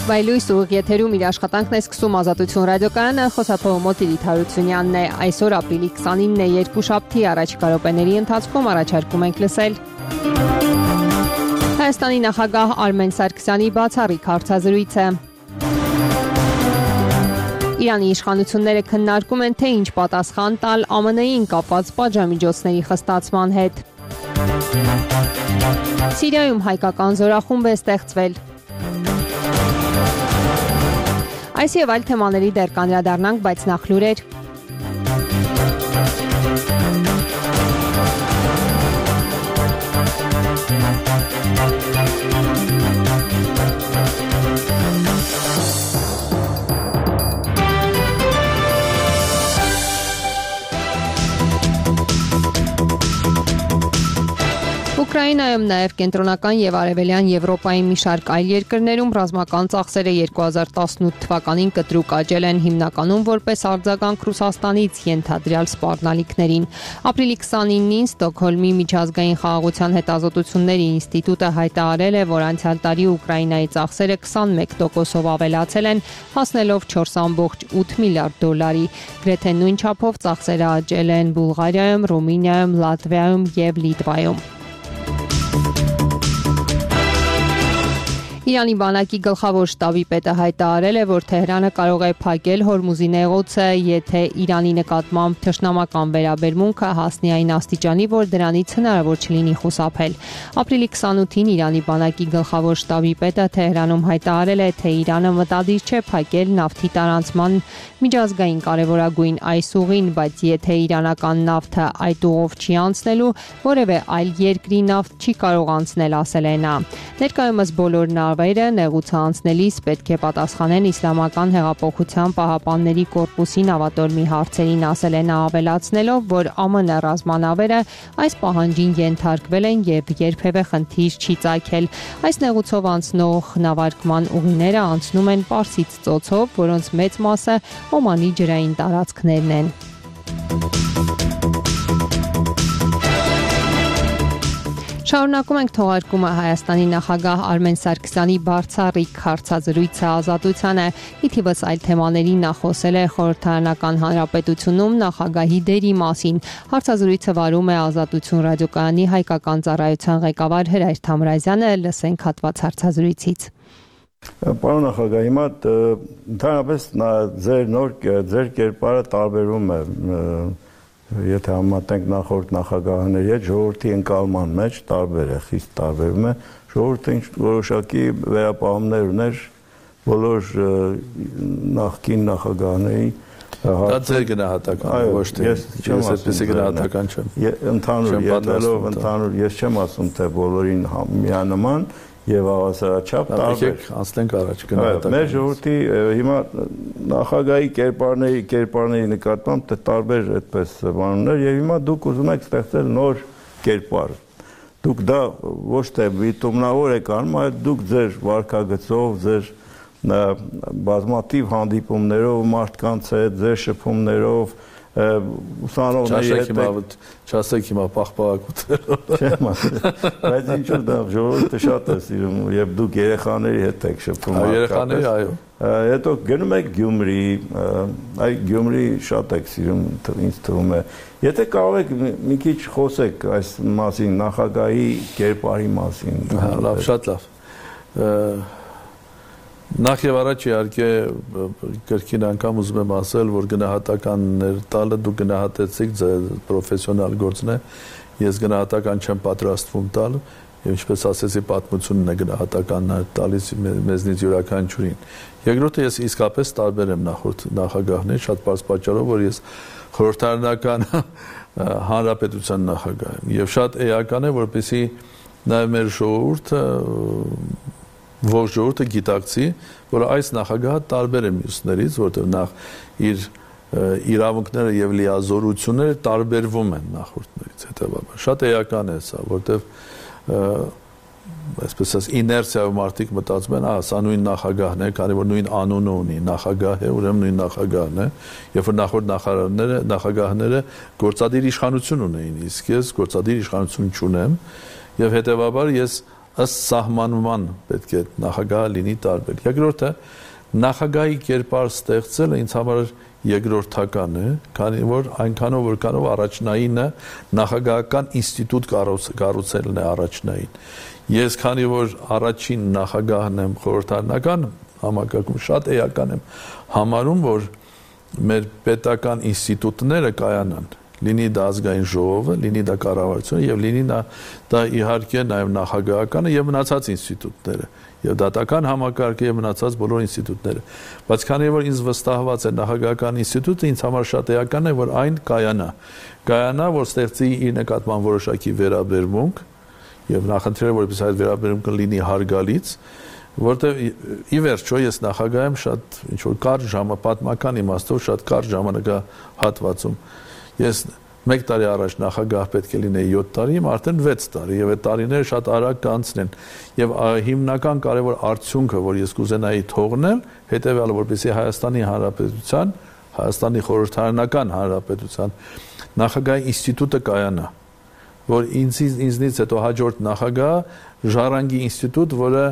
Վայլույս ուղիղ եթերում իր աշխատանքն է սկսում Ազատություն ռադիոկայանը, խոսափողը Մոտիրիթ Հարությունյանն է։ Այսօր ապրիլի 29-ն է, երկուշաբթի, առաջիկա րոպեների ընթացքում առաջարկում ենք լսել Հայաստանի նախագահ Արմեն Սարգսյանի բացառիկ հարցազրույցը։ Իրանի իշխանությունները քննարկում են, թե ինչ պատասխան տալ ԱՄՆ-ին կապված պատժամիջոցների խստացման հետ։ Սիրիայում հայկական զորախումբ է ստեղծվել։ Այս եւ այլ թեմաների դեռ կանդրադառնանք, բայց նախ լուրեր։ Ուկրաինայում նաև կենտրոնական եւ արևելյան Եվրոպայի մի շարք այլ երկրներում ռազմական ծախսերը 2018 թվականին կտրուկ աճել են, հիմնականում որպես արձագանք Ռուսաստանից ենթադրյալ սպառնալիքներին։ Ապրիլի 29-ին Ստոկհոլմի միջազգային խաղաղության հետազոտությունների ինստիտուտը հայտարարել է, որ անցյալ տարի Ուկրաինայի ծախսերը 21%-ով ավելացել են, հասնելով 4.8 միլիարդ դոլարի։ Գրեթե նույն չափով ծախսերը աճել են Բուլղարիայում, Ռումինիայում, Լատվիայում եւ Լիտվայում։ Իրանի բանակի գլխավոր շտաբի պետը հայտարարել է, որ Թեհրանը կարող է փակել Հորմուզի նեղուցը, եթե Իրանի նկատմամբ թշնամական վերաբերմունքը հասնի այն աստիճանի, որ դրանից հնարավոր չլինի խուսափել։ Ապրիլի 28-ին Իրանի բանակի գլխավոր շտաբի պետը Թեհրանում հայտարարել է, թե Իրանը մտադիր չէ փակել նավթի տարանցման միջազգային կարևորագույն այս ուղին, բայց եթե իրանական նավթը այդ ուղով չի անցնելու, որևէ այլ երկրի նավթ չի կարող անցնել, ասել է նա։ Ներկայումս բոլոր նավերը նեղուցը անցնելիս պետք է պատասխանեն Իսլամական հեղափոխության պահապանների կորպուսի նավատորմի հարցերին, ասել է նա, ավելացնելով, որ ԱՄՆ ռազմանավերը այս պահանջին ենթարկվել են եւ երբևէ խնդիր չի ծագել։ Այս նեղուցով անցնող նավարկման ուղիները անցնում են Պարսից ծոցով, որոնց մեծ մասը Օմանի ջրային տարածքներն են։ Շարունակում ենք թողարկումը Հայաստանի նախագահ Արմեն Սարգսյանի բացառիկ հարցազրույցը Ազատությանը։ Ի թիվս այլ թեմաների նա խոսել է խորհրդարանական հանրապետությունում նախագահի դերի մասին։ Հարցազրույցը վարում է Ազատություն ռադիոկայանի հայկական ծառայության ղեկավար Հրայր Թամրազյանը, լսենք հատված հարցազրույցից։ Պարոն նախագահ, հիմա ընդհանրապես ձեր կերպարը տարբերում է, եթե համատենք նախորդ նախագահների հետ, ժողովրդի ընկալման մեջ տարբեր է, խիստ տարբերում է, ժողովուրդը որոշակի վերապահումներ ուներ բոլոր նախկին նախագահների։ Դա ձեր գնահատական, ոչ թե ես այդպեսի գնահատական չեմ։ Ընդհանուր ես չեմ ասում, թե բոլորին միանման եւ հավասարաչափ տարբեր։ Անցնենք առաջ գնահատական։ Մեր ժողովրդի հիմա նախագահի կերպարների նկատմամբ տարբեր այդպես բաններ եւ հիմա դուք ուզում եք ստեղծել նոր կերպար։ Դուք դա ոչ թե վիտումնավոր եք անում, այլ դուք ձեր վարքագծով, ձեր բազմաթիվ հանդիպումներով մարդկանց հետ, ձեր շփումներով ուսանողների հետ չասեք հիմա պաղպաղակութերով։ Չեմ ասել, բայց ինչ որ դա ժողովուրդը շատ է սիրում, եւ դուք երեխաների հետ եք շփվում։ Երեխաների, այո։ Հետո գնում եք Գյումրի, այ Գյումրի շատ եք սիրում, ինձ թվում է։ Եթե կարող եք մի քիչ խոսեք այս մասին, նախագահի կերպարի մասին։ Լավ, շատ լավ։ Նախ եւ առաջ իհարկե կրկին անգամ ուզում եմ ասել, որ գնահատականներ տալը դուք գնահատեցիք ձեր պրոֆեսիոնալ գործն է, ես գնահատական չեմ պատրաստվում տալ, եւ ինչպես ասեցի, պատմությունն է գնահատականներ տալիս մեզնից յուրաքանչյուրին։ Երկրորդը ես իսկապես տարբեր եմ նախորդ նախագահներից, շատ բարձ պատճառով, որ ես խորհրդարանական հանրապետության նախագահ եմ եւ շատ էական է, որպեսզի նաեւ մեր ժողովուրդը ողջ ժողովուրդը գիտակցի, որ այս նախագահը տարբեր է մյուսներից, որտեղ նախ իր իրավունքները եւ լիազորությունները տարբերվում են նախորդներից, հետեւաբար։ Շատ էական է սա, որտեղ այսպես ասած իներցիայով մարդիկ մտածում են, սա նույն նախագահն է, քանի որ նույն անունը ունի, նախագահ է, ուրեմն նույն նախագահն է, երբ որ նախորդ նախագահները գործադիր իշխանություն ունեին, իսկ ես գործադիր իշխանություն չունեմ, եւ հետեւաբար ես ըստ սահմանման պետք է նախագահը լինի տարբեր։ Երկրորդը նախագահի կերպար ստեղծելը ինձ համար երկրորդական է, քանի որ այնքանով որ կարող առաջնայինը նախագահական ինստիտուտ կառուցելն է առաջնային։ Ես քանի որ առաջին նախագահն եմ խորհրդարանական համակարգում, շատ էական եմ համարում, որ մեր պետական ինստիտուտները կայանան, լինի դա ազգային ժողովը, լինի դա կառավարությունը եւ լինի դա իհարկե նաեւ նախագահականը եւ մնացած ինստիտուտները եւ դատական համակարգը եւ մնացած բոլոր ինստիտուտները, բայց քանի որ ինձ վստահված է նախագահական ինստիտուտը, ինձ համար շատ էական է, որ այն կայանա, որ ստեղծի իր նկատմամբ որոշակի վերաբերմունք եւ նախընտրել որպես այդ վերաբերմունքը լինի հարգալից, որտեղ ի վերջո ես նախագահ եմ շատ ինչ որ կարճ պատմական իմաստով շատ կարճ ժամանակահատվածում։ Ես 1 տարի առաջ նախագահ պետք է լինեի 7 տարի, արդեն 6 տարի եւ այդ տարիները շատ արագ կանցնեն եւ հիմնական կարեւոր արդյունքը, որ ես կուզենայի թողնել, հետեւյալը, որպեսզի Հայաստանի Հանրապետության, Հայաստանի Խորհրդարանական Հանրապետության նախագահի ինստիտուտը կայանա, որ ինձնից հետո հաջորդ նախագահը ժառանգի ինստիտուտ, որը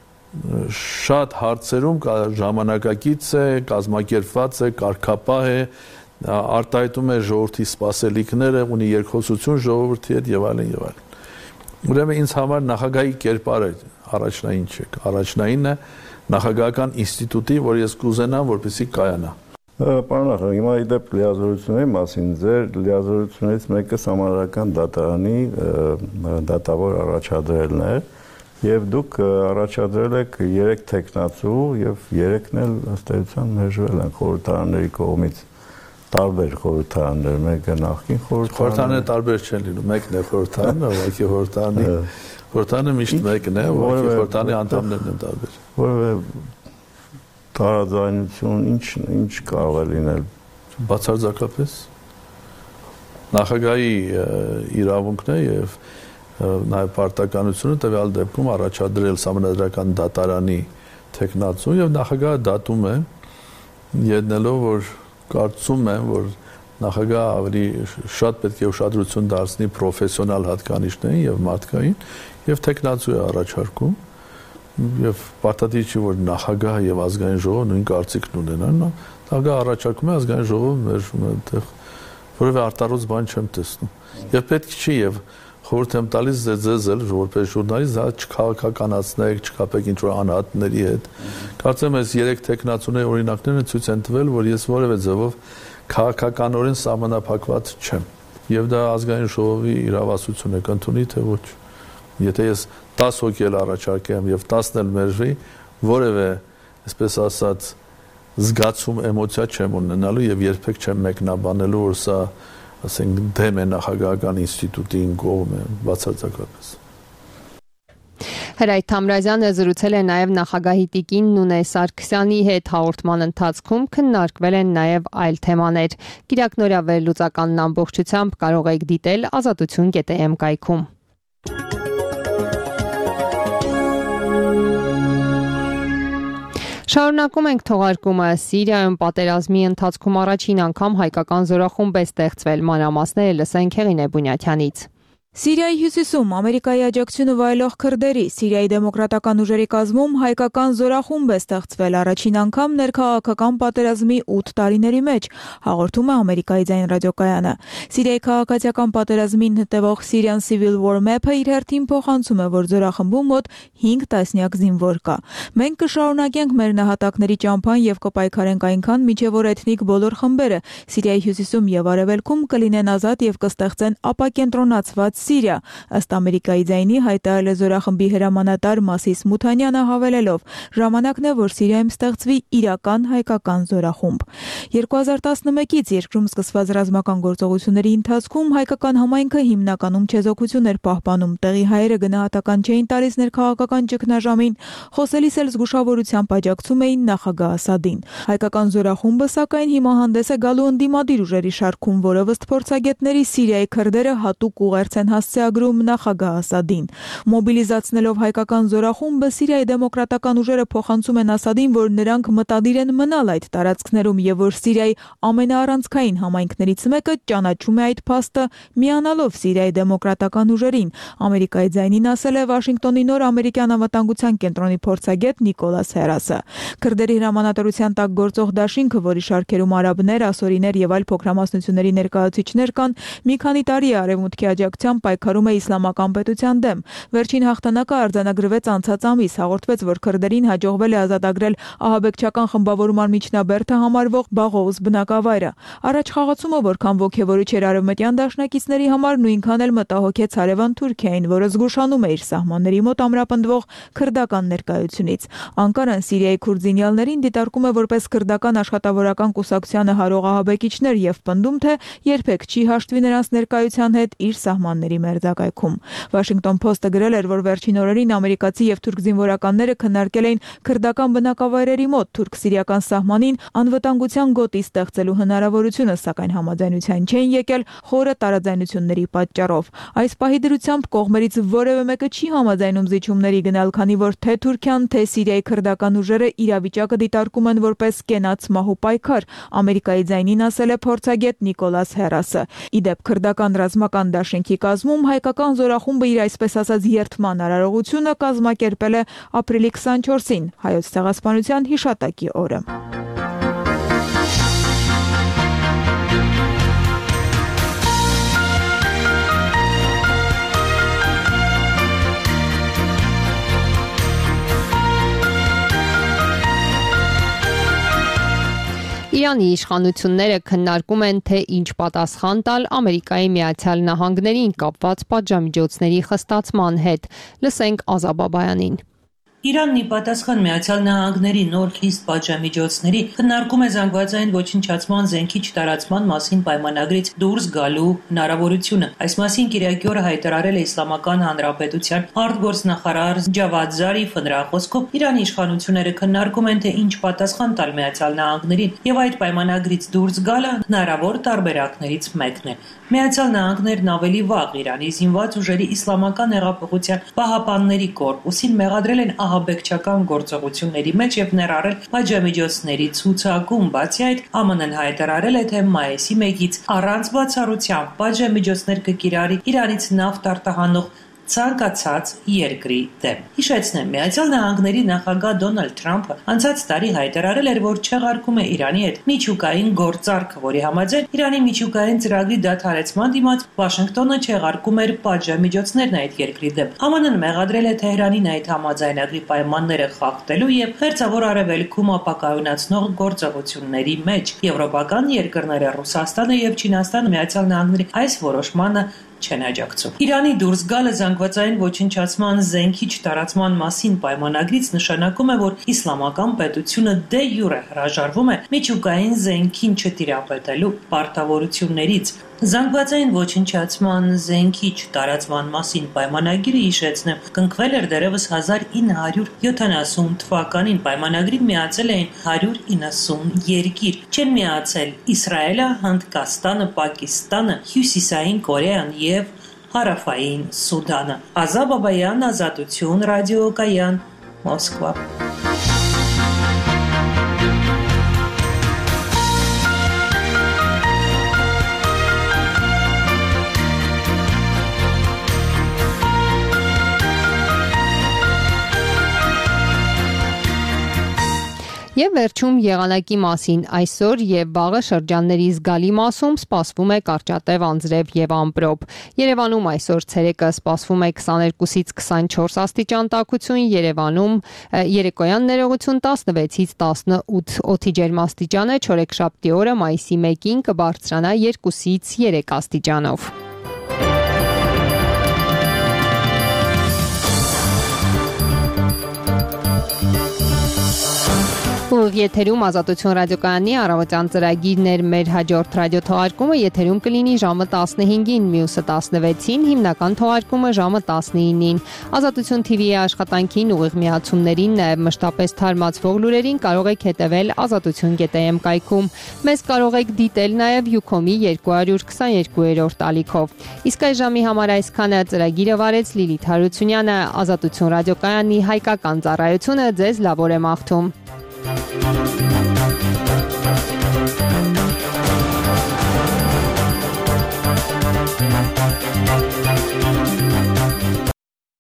շատ հարցերում ժամանակակից է, կազմակերպված է, կարգապահ է, արտահայտում է ժողովրդի սպասելիքները, ունի երկխոսություն ժողովրդի հետ եւ այլն եւ այլն։ Ուրեմն ինձ համար նախագահի կերպարը առաջնային չէ, առաջնայինը նախագահական ինստիտուտի, որ ես կուզենամ, որպեսզի կայանա։ Պարոն նախագահ, հիմա իդեպ լիազորությունների մասին, ձեր լիազորություններից մեկը համալրական դատարանի դատավոր առաջադրելն է, եւ դուք առաջադրել եք 3 տեխնացու եւ 3-ն էլ ըստ էության մերժվել են խորհրդարանների կողմից։ Տարբեր խորհրդարաններ, մեկը նախկին խորհրդարանները տարբեր չեն լինում, մեկն է խորհրդարանը, ուղղակի խորհրդարանը միշտ մեկն է, ուղղակի խորհրդարանի անդամներն են տարբեր։ Որևէ տարաձայնություն ինչ կարող է լինել։ Բացարձակապես նախագահի իրավունքն է եւ նաեւ պարտականությունը տվյալ դեպքում առաջադրել սահմանադրական դատարանի տեխնացու եւ նախագահը դատում է ելնելով որ կարծում եմ, որ նախագահը ավելի շատ պետք է ուշադրություն դարձնի պրոֆեսիոնալ հատկանիշներին եւ մարդկային եւ տեխնացու է առաջարկում եւ պարտադիր չի որ նախագահը եւ ազգային ժողովը նույն կարծիքն ունենան, նախագահը առաջարկում է ազգային ժողովը մերժում է այդտեղ որևէ արտարոց բան չեմ տեսնում եւ պետք չի եւ խորհուրդ եմ տալիս ձեզ էլ որպես ժուրնալիստ դա չքաղաքականացնեք, չկապեք ինչ որ անհատների հետ։ Կարծեմ ես 3 տեխնացուների օրինակները ցույց են տվել, որ ես որևէ ձևով քաղաքականորեն սահմանափակված չեմ։ Եվ դա ազգային ժողովի իրավասություն է կընդունի թե ոչ։ Եթե ես 10 հոգի էլ առաջարկեմ եւ 10-ն էլ մերժվի, որևէ, այսպես ասած, զգացում, էմոցիա չեմ ունենալու եւ երբեք չեմ մեկնաբանելու, որ սա ասենք դեմ է նախագահական ինստիտուտին կողմ է բացարձակապես։ Հրայր Թամրազյանը զրուցել է նաև նախագահի տիկին Նունե Սարգսյանի հետ հաղորդման ընթացքում քննարկվել են նաև այլ թեմաներ։ Կիրակնօրյա վերլուծականն ամբողջությամբ կարող եք դիտել azatutun.am կայքում։ Շարունակում ենք թողարկումը Սիրիայում պատերազմի ընթացքում առաջին անգամ հայկական զորախումբ է ստեղծվել մանրամասները լսենք Հեղինե Բունյաթյանից։ Սիրիայի հյուսիսում Ամերիկայի աջակցությունը վայելող քրդերի Սիրիայի դեմոկրատական ուժերի կազմում հայկական զորախումբ է ստեղծվել առաջին անգամ ներքաղաքական պատերազմի 8 տարիների մեջ, հաղորդում է Ամերիկայի ձայն ռադիոկայանը։ Սիրիայի քաղաքացիական պատերազմին հետևող Syrian Civil War Map-ը իր հերթին փոխանցում է, որ զորախմբում մոտ 5 տասնյակ զինվոր կա։ Մենք կշարունակենք մեր նահատակների ճամփան եւ կպայքարենք այնքան, մինչեւ որ էթնիկ բոլոր խմբերը Սիրիայի հյուսիսում եւ արևելքում կլինեն ազատ եւ կստեղծեն ապակենտրոնացված Սիրիա, ըստ Ամերիկայի ձայնի հայտարարել է զորախմբի հրամանատար Մասիս Մութանյանը հավելելով. ժամանակն է, որ Սիրիայում ստեղծվի իրական հայկական զորախումբ։ 2011-ից երկրում սկսված ռազմական գործողությունների ընթացքում հայկական համայնքը հիմնականում չեզոքություն էր պահպանում, տեղի հայերը գնահատական չէին տալիս ներքաղաքական ճգնաժամին, խոսելիս էլ զգուշավորությամբ աջակցում էին նախագահ Ասադին։ Հայկական զորախումբը սակայն հիմա հանդես է գալու ընդդիմադիր ուժերի շարքում, որը ըստ փորձագետների Սիրիայի քրդերը հատուկ ուղերձ են են հասցեագրում նախագահ Ասադին։ Մոբիլիզացնելով հայկական զորախումբը Սիրիայի դեմոկրատական ուժերը փոխանցում են Ասադին, որ նրանք մտադիր են մնալ այդ տարածքներում եւ որ Սիրիայի ամենաառանցքային համայնքներից մեկը ճանաչում է այդ փաստը միանալով Սիրիայի դեմոկրատական ուժերին։ Ամերիկայի ձայնին ասել է Վաշինգտոնի նոր ամերիկյան անվտանգության կենտրոնի փորձագետ Նիկոլաս Հերասը։ Քրդերի հրամանատարության տակ գործող դաշինքը, որի շարքերում արաբներ, ասորիներ եւ այլ փոքրամասնությունների ներկայացուցիչներ կան, մի քանի տարի է արևմուտքի աջակցությամբ պայքարում է իսլամական պետության դեմ։ Վերջին հաղթանակը արձանագրվեց անցած ամիս, հաղորդվեց, որ քրդերին հաջողվել է ազատագրել ահաբեկչական խմբավորման միջնաբերդը համարվող Բաղոուզ բնակավայրը։ Առաջ խաղացումը որքան ոգևորիչ էր արևմտյան դաշնակիցների համար, նույնքան էլ մտահոգեց հարևան Թուրքիային, որը զգուշանում է իր սահմանների մոտ ամրապնդվող քրդական ներկայությունից։ Անկարան Սիրիայի քուրդ զինյալներին դիտարկում է որպես քրդական աշխատավորական կուսակցությանը հարող ահաբեկիչներ եւ պնդում, թե երբեք չի հաշտվի նրանց ներկայության հետ իր սահմանների մերձակայքում։ Washington Post-ը գրել էր, որ վերջին օրերին ամերիկացի եւ թուրք զինվորականները քննարկել էին քրդական բնակավայրերի մոտ թուրք-սիրիական սահմանին անվտանգության գոտի ստեղծելու հնարավորությունը, սակայն համաձայնության չեն եկել խորը տարաձայնությունների պատճառով։ Այս պահի դրությամբ կողմերից որևէ մեկը չի համաձայնում զիջումների գնալ, քանի որ թե Թուրքիան, թե Սիրիայի քրդական ուժերը իրավիճակը դիտարկում են որպես կենաց մահու պայքար, Ամերիկայի ձայնին ասել է փորձագետ Նիկոլաս Հերասը։ Իդեպ քրդական ռազմական դաշինքի կազմում հայկական զորախումբը իր այսպես ասած երթման արարողությունը կազմակերպել է ապրիլի 24-ին, Հայոց ցեղասպանության հիշատակի օրը։ Իրանի իշխանությունները քննարկում են, թե ինչ պատասխան տալ Ամերիկայի Միացյալ Նահանգներին կապված պատժամիջոցների խստացման հետ։ Լսենք Ազա Բաբայանին։ Իրանն ի պատասխան Միացյալ Նահանգների նոր խիստ պատժամիջոցների քննարկում է զանգվածային ոչնչացման զենքի չտարածման մասին պայմանագրից դուրս գալու հնարավորությունը։ Այս մասին կիրակի օրը հայտարարել է Իսլամական Հանրապետության արտգործնախարար Ջավադ Զարիֆը։ Նրա խոսքով Իրանի իշխանությունները քննարկում են, թե ինչ պատասխան տալ Միացյալ Նահանգներին, եւ այդ պայմանագրից դուրս գալը հնարավոր տարբերակներից մեկն է։ Միացյալ Նահանգներն ավելի վաղ Իրանի զինված ուժերի Իսլամական հեղափոխության պահապանների կորպուսին մեղադրել են ահաբեկչական գործողությունների մեջ եւ ներառել պատժամիջոցների ցուցակում։ Բացի այդ, ԱՄՆ-ն հայտարարել է, թե մայիսի 1-ից առանց բացառությամբ պատժամիջոցներ կկիրառի Իրանից նավթ արտահանող ցանկացած երկրի դեմ։ Հիշեցնեմ, Միացյալ Նահանգների նախագահ Դոնալդ Թրամփը անցած տարի հայտարարել էր, որ չեղարկում է Իրանի հետ միջուկային գործարքը, որի համաձայն Իրանի միջուկային ծրագրի դադարեցման դիմաց Վաշինգտոնը չեղարկում էր պատժամիջոցներն այդ երկրի դեմ։ ԱՄՆ-ն մեղադրել է Թեհրանին այդ համաձայնագրի պայմանները խախտելու եւ Մերձավոր Արևելքում ապակայունացնող գործողությունների մեջ։ Եվրոպական երկրները Ռուսաստանը եւ Չինաստանը Միացյալ Նահանգների այս որոշմանը չեն աջակցում։ Իրանի դուրս գալը զանգվածային ոչնչացման զենքի չտարածման մասին պայմանագրից նշանակում է, որ իսլամական պետությունը դե յուրե հրաժարվում է միջուկային զենքին չտիրապետելու պարտավորություններից։ Զանգվածային ոչնչացման զենքի չտարածման մասին պայմանագիրը, հիշեցնեմ, կնքվել էր դեռևս 1970 թվականին։ Պայմանագրին միացել էին 190 երկիր։ Չեն միացել Իսրայելը, Հնդկաստանը, Պակիստանը, Հյուսիսային Կորեան եւ Հարավային Սուդանը։ Ազա Բաբայան, Ազատություն, ռադիոկայան, Մոսկվա։ Եվ վերջում եղանակի մասին այսօր եւ վաղը շրջանների զգալի մասում սպասվում է կարճատև անձրև եւ ամպրոպ։ Երևանում այսօր ցերեկը սպասվում է 22-ից 24 աստիճան տաքություն, Երևանում երեկոյան ներողություն 16-ից 18 օդի ջերմաստիճան է, չորեքշաբթի օրը մայիսի 1-ին կբարձրանա 2-ից 3 աստիճանով։ Ուղիղ եթերում Ազատություն ռադիոկայանի առավոտյան ծրագիրն էր մեր հաջորդ ռադիոթողարկումը եթերում կլինի ժամը 15-ին, մյուսը 16-ին, հիմնական թողարկումը ժամը 19-ին։ Ազատություն TV-ի աշխատանքին ուղիղ միացումներին, նաև մշտապես թարմացվող լուրերին կարող եք հետևել azatutun.am կայքում։ Մեզ կարող եք դիտել նաև Ucom-ի 222-րդ ալիքով։ Իսկ այս ժամի համար այսքանը ծրագիրը վարեց Լիլիթ Հարությունյանը, Ազատություն ռադիոկայանի հայկական ծառայությունը ձեզ լավ օր է մաղթում։